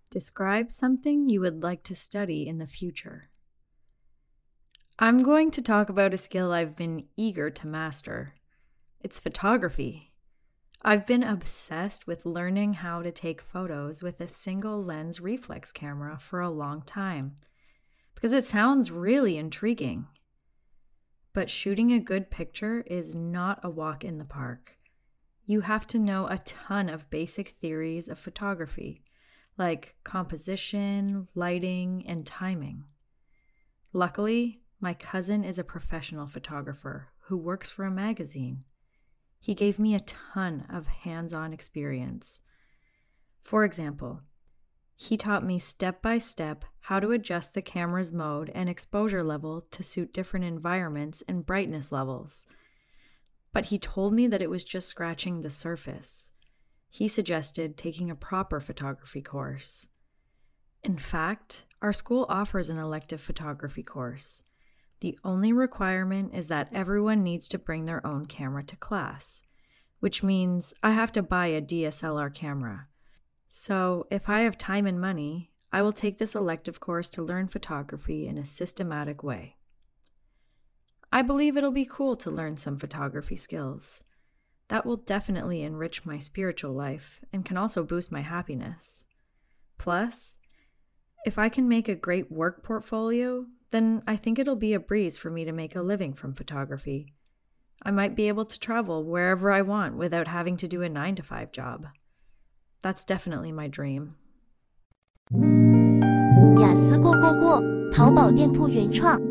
Describe something you would like to study in the future. I'm going to talk about a skill I've been eager to master. It's photography. I've been obsessed with learning how to take photos with a single lens reflex camera for a long time because it sounds really intriguing. But shooting a good picture is not a walk in the park. You have to know a ton of basic theories of photography, like composition, lighting, and timing. Luckily, my cousin is a professional photographer who works for a magazine. He gave me a ton of hands-on experience. For example, he taught me step by step how to adjust the camera's mode and exposure level to suit different environments and brightness levels. But he told me that it was just scratching the surface. He suggested taking a proper photography course. In fact, our school offers an elective photography course. The only requirement is that everyone needs to bring their own camera to class, which means I have to buy a DSLR camera. So if I have time and money, I will take this elective course to learn photography in a systematic way. I believe it'll be cool to learn some photography skills. That will definitely enrich my spiritual life and can also boost my happiness. Plus, if I can make a great work portfolio, then I think it'll be a breeze for me to make a living from photography. I might be able to travel wherever I want without having to do a 9-to-5 job. That's definitely my dream. 雅思过，淘宝店铺原创